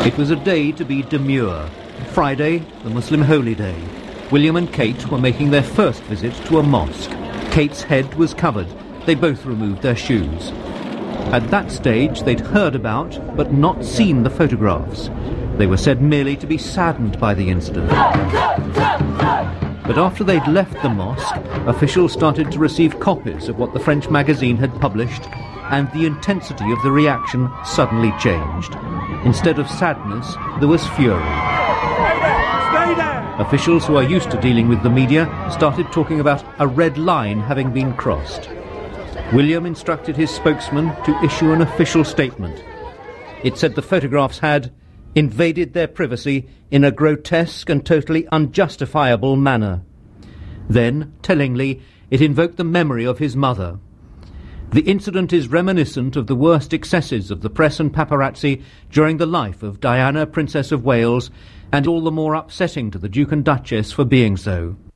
It was a day to be demure. Friday, the Muslim holy day. William and Kate were making their first visit to a mosque. Kate's head was covered. They both removed their shoes. At that stage, they'd heard about, but not seen the photographs. They were said merely to be saddened by the incident. But after they'd left the mosque, officials started to receive copies of what the French magazine had published, and the intensity of the reaction suddenly changed. Instead of sadness, there was fury. Officials who are used to dealing with the media started talking about a red line having been crossed. William instructed his spokesman to issue an official statement. It said the photographs had invaded their privacy in a grotesque and totally unjustifiable manner. Then, tellingly, it invoked the memory of his mother. The incident is reminiscent of the worst excesses of the press and paparazzi during the life of Diana, Princess of Wales, and all the more upsetting to the Duke and Duchess for being so.